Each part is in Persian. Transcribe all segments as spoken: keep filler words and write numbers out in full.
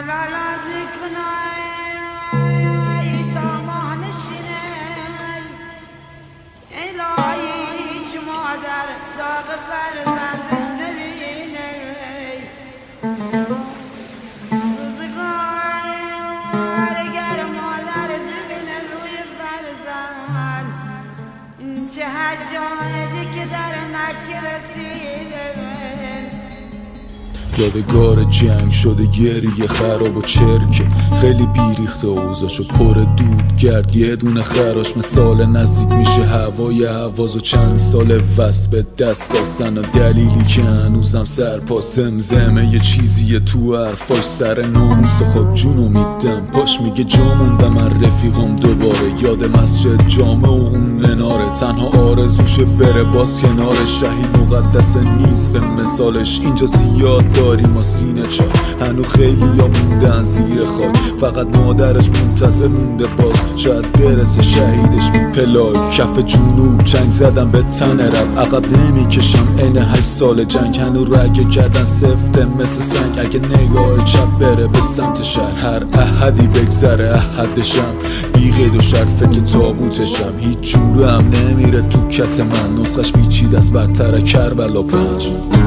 یادگار جنگ شده گریه خراب و چرکه، خیلی بیریخته و اوضاعشو پر دود گرد. یه دونه خراش مثال نزدیک میشه هوای حواز و چند سال وصل به دست داستن و دلیلی که هنوزم سرپا زمزمه یه چیزیه تو حرفاش سر ناموس و خود جونو میدم پاش میگه جا موندم من رفیقم دوباره یاد مسجد جامع و اون مناره تنها آرزوشه بره باز کنار شهید مقدس نیست به مثالش اینجا زیاد داریم و سینه چای هنو خیلی یا موندن زیر خاک فقط مادرش منتظر مونده باز شاید برسه شهیدش بی پلای کف جنوب چنگ زدم به تن رب عقب نمی کشم این هشت سال جنگ هنو رگه کردن سفته مثل سنگ اگه نگاه چپ بره به سمت شهر هر احدی بگذره احدشم بی قید و شرط فکر تابوتشم هیچ جوره هم نمیره تو کت من نسخش بیچید از بدتر کربلا پنج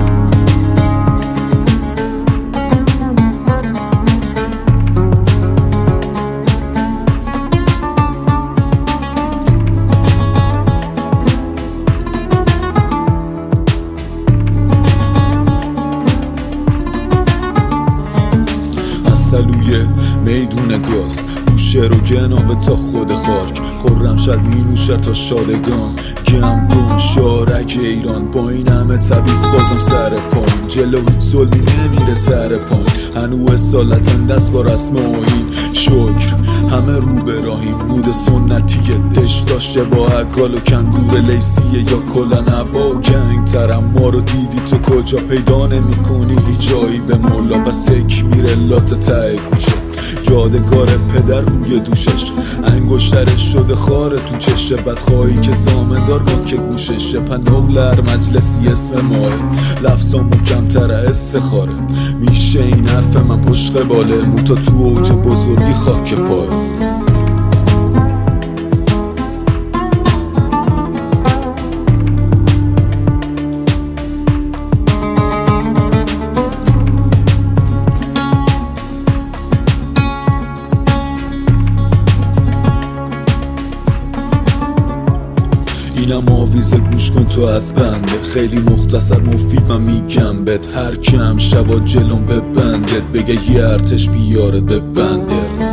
سلویه میدون گاز بوشه رو گنابه تا خود خارک خورم شد می نوشه تا شادگان گم گم شارک ایران با این همه تبیز بازم سر پایین جلو هیچ ظلمی نمیره سر پایین هنو اصالتن دست با رسم آیین شکر همه رو به راهیم بود سنتیه دش داشته با عقال و کندور لیسیه یا کلا نبا و گنگ ترم ما رو دیدی تو کجا پیدا نمی کنی هیچ جایی به مولا بس یک میره لات ته کوچه یادگار پدر روی دوشش انگشترش شده خاره تو چشه بدخواهی که زامندار با که گوششه پنوغلر مجلسی اسم ماه لفظام محکم‌تره استخاره میشه این حرف من پشت قباله موتا تو اوج بزرگی خاک پای اینم آویزه گوش کن تو از بنده خیلی مختصر مفید من میگم بهت هر کم شبا جلوم به بندت بگه یه ارتش بیارت به بنده